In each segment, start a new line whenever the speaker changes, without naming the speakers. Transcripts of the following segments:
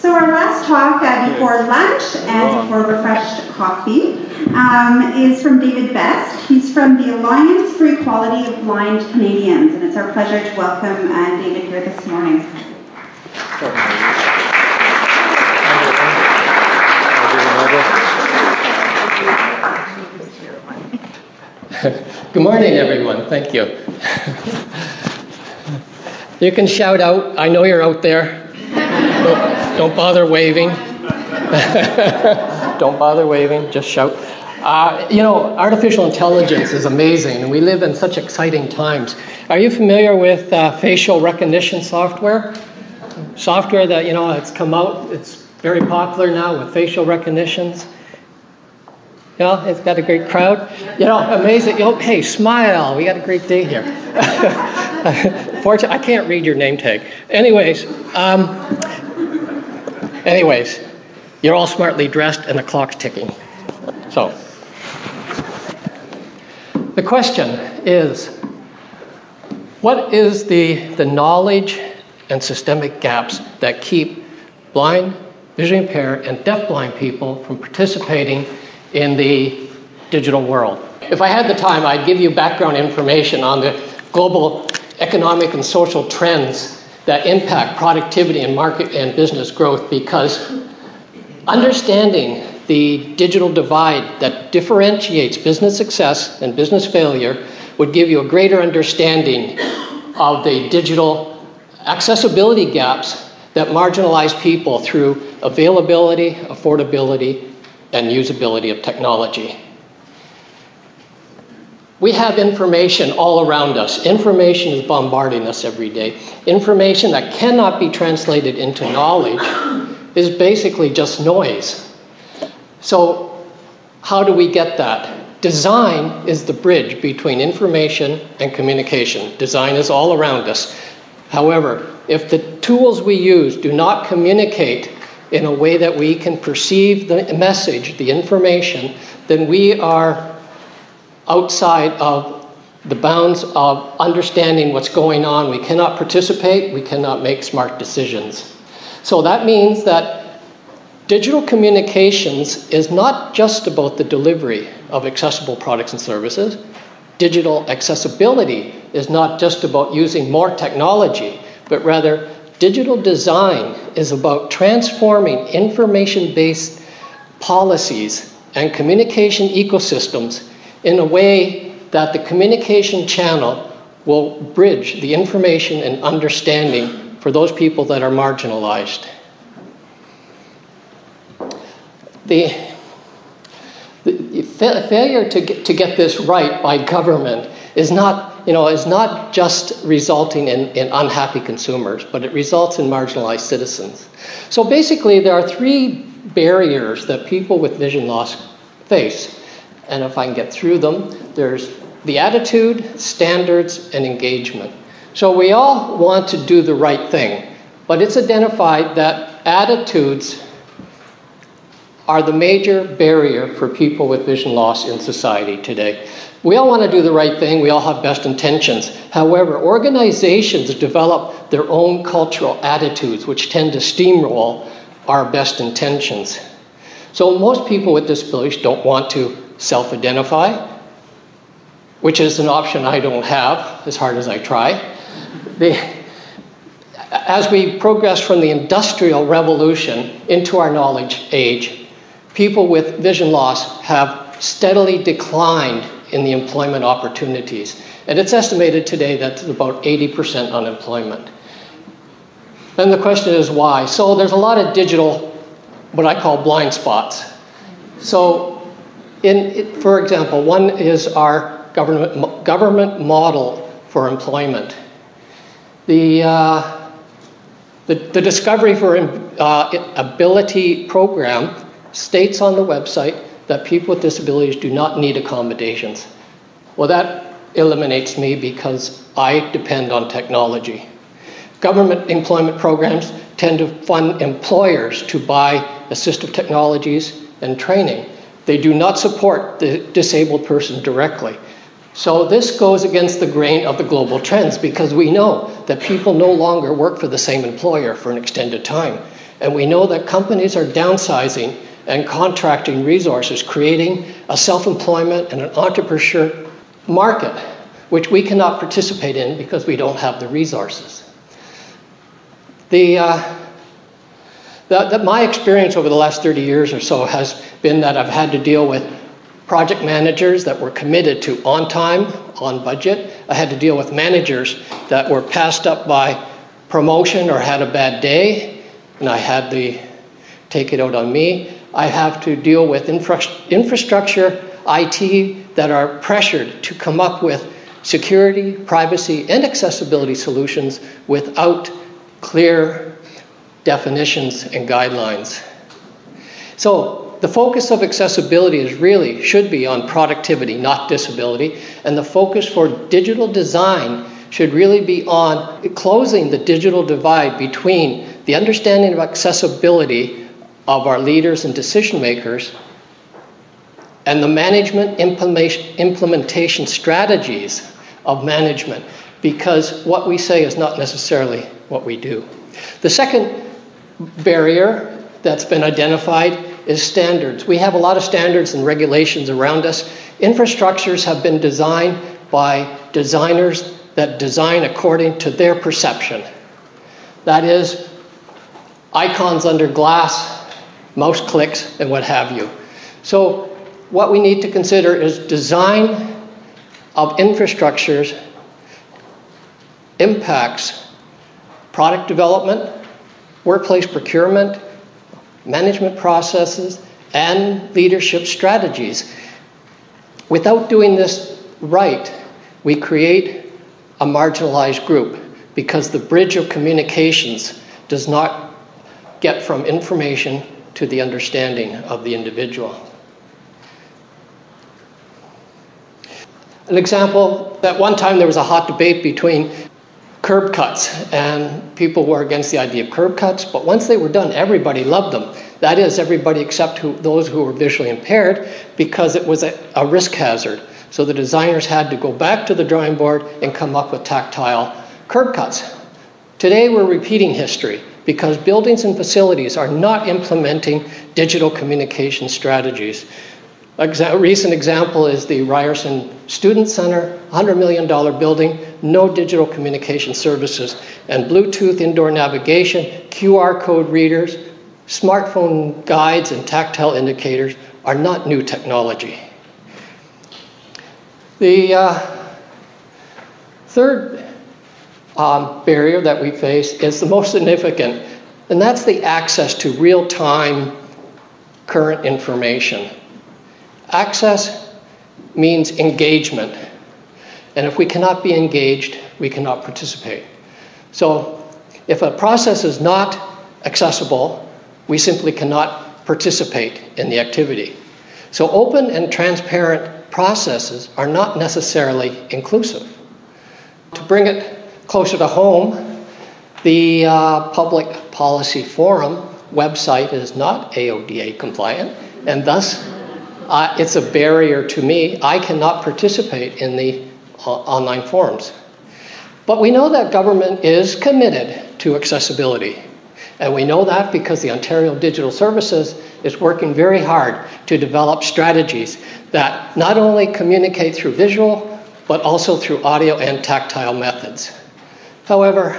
So our last talk before lunch and before refreshed coffee is from David Best. He's from the Alliance for Equality of Blind Canadians, and it's our pleasure to welcome David here this morning.
Good morning, everyone. Thank you. You can shout out. I know you're out there. Don't bother waving. Don't bother waving. Just shout. Artificial intelligence is amazing, and we live in such exciting times. Are you familiar with facial recognition software? Software that, it's come out. It's very popular now with facial recognitions. It's got a great crowd. Amazing. Hey, smile. We got a great day here. Fortunately, I can't read your name tag. Anyways, you're all smartly dressed and the clock's ticking. So, the question is, what is the knowledge and systemic gaps that keep blind, visually impaired, and deafblind people from participating in the digital world? If I had the time, I'd give you background information on the global economic and social trends that impact productivity and market and business growth, because understanding the digital divide that differentiates business success and business failure would give you a greater understanding of the digital accessibility gaps that marginalize people through availability, affordability, and usability of technology. We have information all around us. Information is bombarding us every day. Information that cannot be translated into knowledge is basically just noise. So how do we get that? Design is the bridge between information and communication. Design is all around us. However, if the tools we use do not communicate in a way that we can perceive the message, the information, then we are outside of the bounds of understanding what's going on. We cannot participate, we cannot make smart decisions. So that means that digital communications is not just about the delivery of accessible products and services. Digital accessibility is not just about using more technology, but rather digital design is about transforming information-based policies and communication ecosystems in a way that the communication channel will bridge the information and understanding for those people that are marginalized. The failure to get this right by government is not just resulting in unhappy consumers, but it results in marginalized citizens. So basically, there are three barriers that people with vision loss face. And if I can get through them, there's the attitude, standards, and engagement. So we all want to do the right thing, but it's identified that attitudes are the major barrier for people with vision loss in society today. We all want to do the right thing. We all have best intentions. However, organizations develop their own cultural attitudes, which tend to steamroll our best intentions. So most people with disabilities don't want to self-identify, which is an option I don't have, as hard as I try. As we progress from the Industrial Revolution into our knowledge age, people with vision loss have steadily declined in the employment opportunities. And it's estimated today that there's about 80% unemployment. Then the question is why? So there's a lot of digital, what I call blind spots. So for example, one is our government model for employment. The Discovery for Ability program states on the website that people with disabilities do not need accommodations. Well, that eliminates me because I depend on technology. Government employment programs tend to fund employers to buy assistive technologies and training. They do not support the disabled person directly. So this goes against the grain of the global trends, because we know that people no longer work for the same employer for an extended time. And we know that companies are downsizing and contracting resources, creating a self-employment and an entrepreneurship market, which we cannot participate in because we don't have the resources. My experience over the last 30 years or so has been that I've had to deal with project managers that were committed to on time, on budget. I had to deal with managers that were passed up by promotion or had a bad day, and I had to take it out on me. I have to deal with infrastructure, IT, that are pressured to come up with security, privacy, and accessibility solutions without clear definitions and guidelines. So the focus of accessibility should be on productivity, not disability, and the focus for digital design should really be on closing the digital divide between the understanding of accessibility of our leaders and decision makers and the management implementation strategies of management, because what we say is not necessarily what we do. The second barrier that's been identified is standards. We have a lot of standards and regulations around us. Infrastructures have been designed by designers that design according to their perception. That is, icons under glass, mouse clicks, and what have you. So what we need to consider is design of infrastructures impacts product development, workplace procurement, management processes, and leadership strategies. Without doing this right, we create a marginalized group because the bridge of communications does not get from information to the understanding of the individual. An example, at one time there was a hot debate between curb cuts, and people were against the idea of curb cuts, but once they were done, everybody loved them. That is, everybody except those who were visually impaired, because it was a risk hazard. So the designers had to go back to the drawing board and come up with tactile curb cuts. Today we're repeating history because buildings and facilities are not implementing digital communication strategies. A recent example is the Ryerson Student Center, $100 million building, no digital communication services, and Bluetooth indoor navigation, QR code readers, smartphone guides, and tactile indicators are not new technology. The third barrier that we face is the most significant, and that's the access to real-time current information. Access means engagement, and if we cannot be engaged, we cannot participate. So if a process is not accessible, we simply cannot participate in the activity. So open and transparent processes are not necessarily inclusive. To bring it closer to home, the Public Policy Forum website is not AODA compliant, and thus it's a barrier to me. I cannot participate in the online forums. But we know that government is committed to accessibility. And we know that because the Ontario Digital Services is working very hard to develop strategies that not only communicate through visual, but also through audio and tactile methods. However,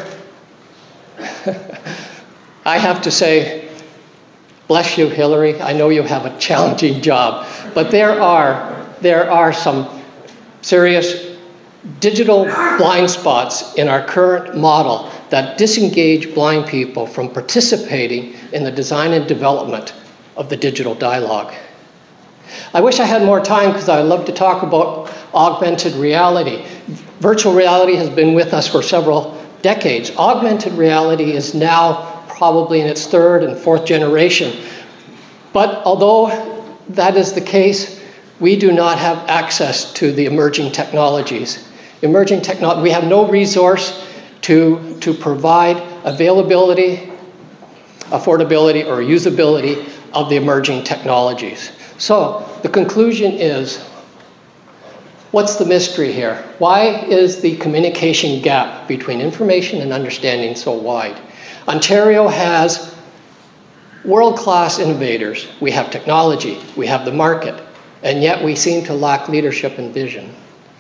I have to say, bless you, Hillary. I know you have a challenging job, but there are some serious digital blind spots in our current model that disengage blind people from participating in the design and development of the digital dialogue. I wish I had more time because I'd love to talk about augmented reality. Virtual reality has been with us for several decades. Augmented reality is now probably in its third and fourth generation. But although that is the case, we do not have access to the emerging technologies. We have no resource to provide availability, affordability, or usability of the emerging technologies. So the conclusion is, what's the mystery here? Why is the communication gap between information and understanding so wide? Ontario has world-class innovators. We have technology, we have the market, and yet we seem to lack leadership and vision.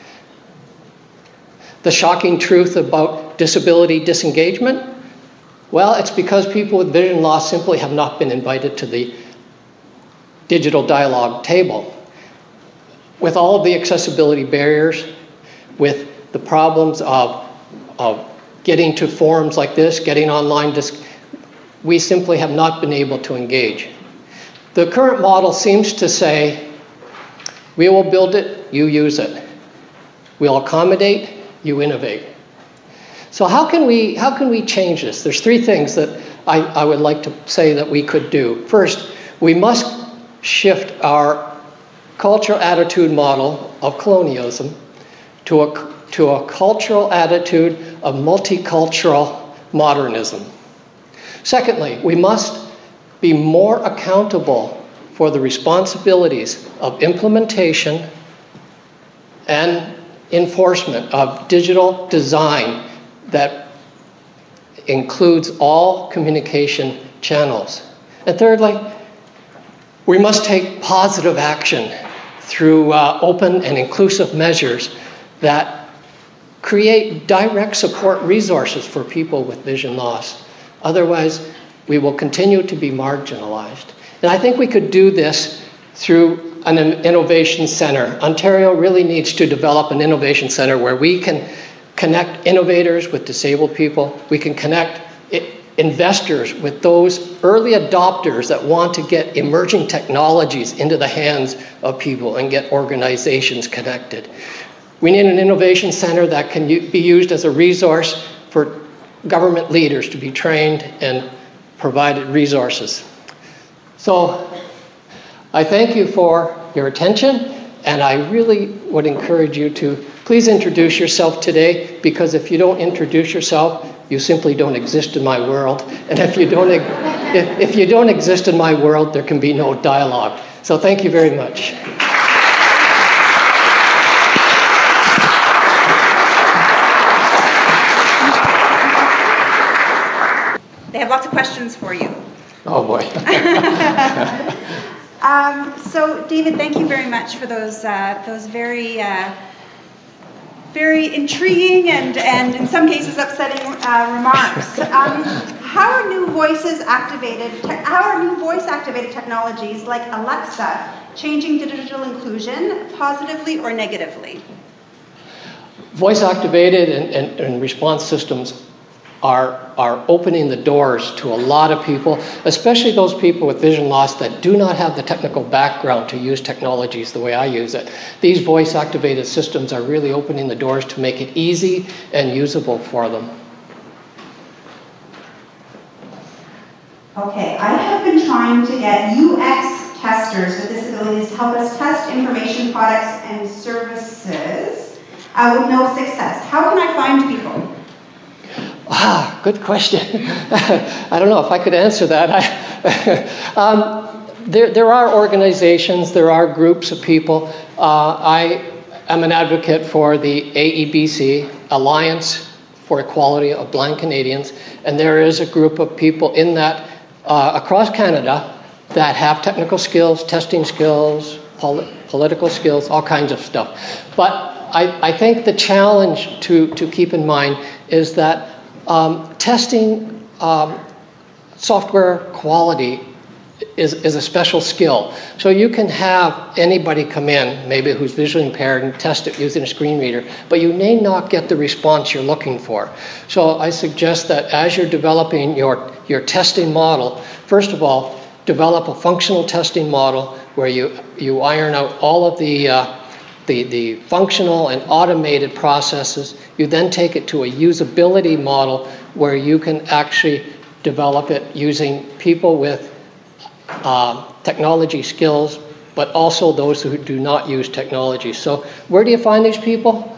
The shocking truth about disability disengagement? Well, it's because people with vision loss simply have not been invited to the digital dialogue table. With all of the accessibility barriers, with the problems of getting to forums like this, getting online, we simply have not been able to engage. The current model seems to say, we will build it, you use it. We'll accommodate, you innovate. So how can we change this? There's three things that I would like to say that we could do. First, we must shift our cultural attitude model of colonialism to a cultural attitude of multicultural modernism. Secondly, we must be more accountable for the responsibilities of implementation and enforcement of digital design that includes all communication channels. And thirdly, we must take positive action through open and inclusive measures that create direct support resources for people with vision loss. Otherwise, we will continue to be marginalized. And I think we could do this through an innovation center. Ontario really needs to develop an innovation center where we can connect innovators with disabled people. We can connect investors with those early adopters that want to get emerging technologies into the hands of people and get organizations connected. We need an innovation center that can be used as a resource for government leaders to be trained and provided resources. So I thank you for your attention, and I really would encourage you to please introduce yourself today, because if you don't introduce yourself, you simply don't exist in my world. And if you don't exist in my world, there can be no dialogue. So thank you very much.
They have lots of questions for you.
Oh boy.
So David, thank you very much for those very intriguing and in some cases upsetting remarks. How are new voice activated technologies like Alexa changing digital inclusion positively or negatively?
Voice activated and response systems are opening the doors to a lot of people, especially those people with vision loss that do not have the technical background to use technologies the way I use it. These voice-activated systems are really opening the doors to make it easy and usable for them.
Okay, I have been trying to get UX testers with disabilities to help us test information products and services with no success. How can I find people?
Good question. I don't know if I could answer that. There are organizations, there are groups of people. I am an advocate for the AEBC, Alliance for Equality of Blind Canadians, and there is a group of people in that across Canada that have technical skills, testing skills, political skills, all kinds of stuff. But I think the challenge to keep in mind is that testing software quality is a special skill. So you can have anybody come in, maybe who's visually impaired, and test it using a screen reader, but you may not get the response you're looking for. So I suggest that as you're developing your testing model, first of all, develop a functional testing model where you iron out all of the functional and automated processes. You then take it to a usability model where you can actually develop it using people with technology skills, but also those who do not use technology. So where do you find these people?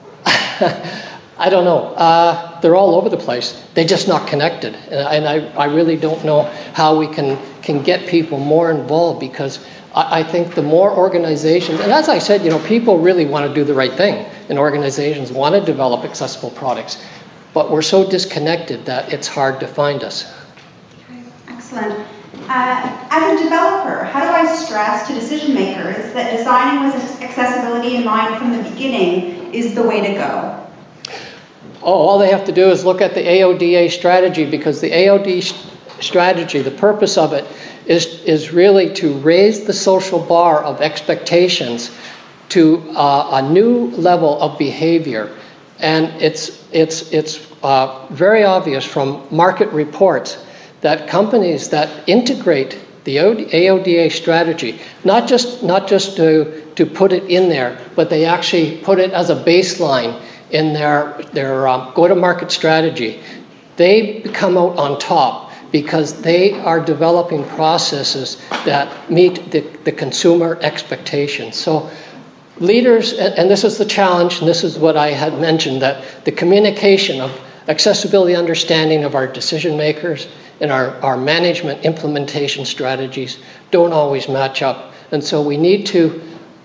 I don't know. They're all over the place. They're just not connected. And I really don't know how we can get people more involved, because I think the more organizations, and as I said, people really want to do the right thing, and organizations want to develop accessible products, but we're so disconnected that it's hard to find us.
Okay, excellent. As a developer, how do I stress to decision makers that designing with accessibility in mind from the beginning is the way to go?
Oh, all they have to do is look at the AODA strategy, because the AOD strategy, the purpose of it is really to raise the social bar of expectations to a new level of behavior. And it's very obvious from market reports that companies that integrate the AODA strategy, not just to put it in there, but they actually put it as a baseline in their go-to-market strategy, they come out on top because they are developing processes that meet the consumer expectations. So leaders, and this is the challenge, and this is what I had mentioned, that the communication of accessibility understanding of our decision makers and our management implementation strategies don't always match up. And so we need to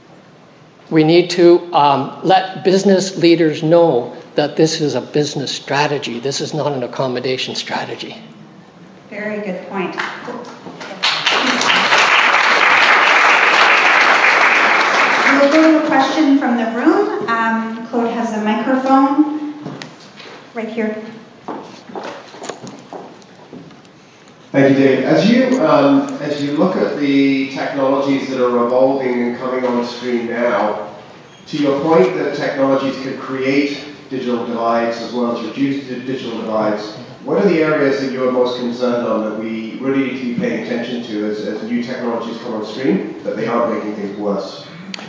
let business leaders know that this is a business strategy. This is not an accommodation strategy.
Very good point. We'll go to a question from the room. Claude has a microphone right here.
Thank you, Dave. As you look at the technologies that are evolving and coming on stream now, to your point that technologies could create digital divides as well as reduce digital divides, what are the areas that you're most concerned on that we really need to be paying attention to as new technologies come on stream, that they aren't making things worse?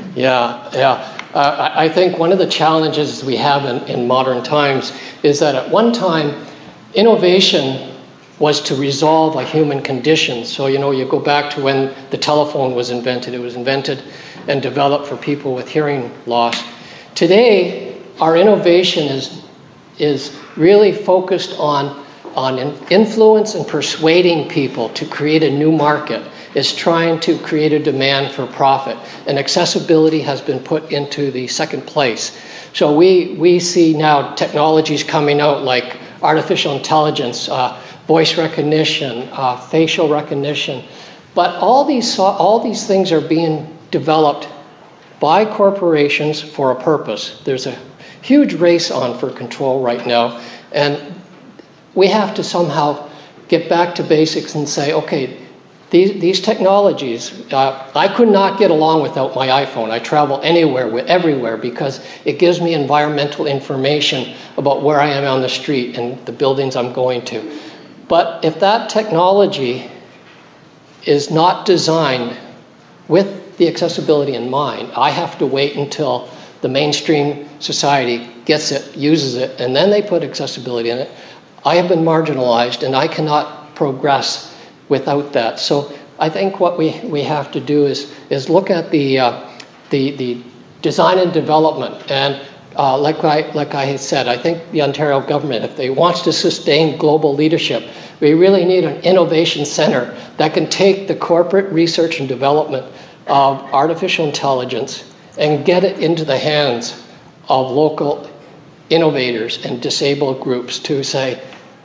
I think one of the challenges we have in modern times is that at one time, innovation was to resolve a human condition. So, you go back to when the telephone was invented. It was invented and developed for people with hearing loss. Today, our innovation is really focused on influence and persuading people to create a new market. It's trying to create a demand for profit. And accessibility has been put into the second place. So we see now technologies coming out like artificial intelligence, voice recognition, facial recognition. But all these things are being developed by corporations for a purpose. There's a huge race on for control right now. And we have to somehow get back to basics and say, okay, these technologies, I could not get along without my iPhone. I travel everywhere, because it gives me environmental information about where I am on the street and the buildings I'm going to. But if that technology is not designed with the accessibility in mind, I have to wait until the mainstream society gets it, uses it, and then they put accessibility in it. I have been marginalized, and I cannot progress without that. So I think what we have to do is look at the design and development. And like I had said, I think the Ontario government, if they wants to sustain global leadership, we really need an innovation center that can take the corporate research and development of artificial intelligence and get it into the hands of local innovators and disabled groups to say,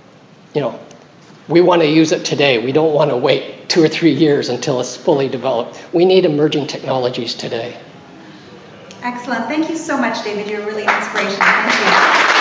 we want to use it today. We don't want to wait 2 or 3 years until it's fully developed. We need emerging technologies today.
Excellent. Thank you so much, David. You're really an inspiration. Thank you.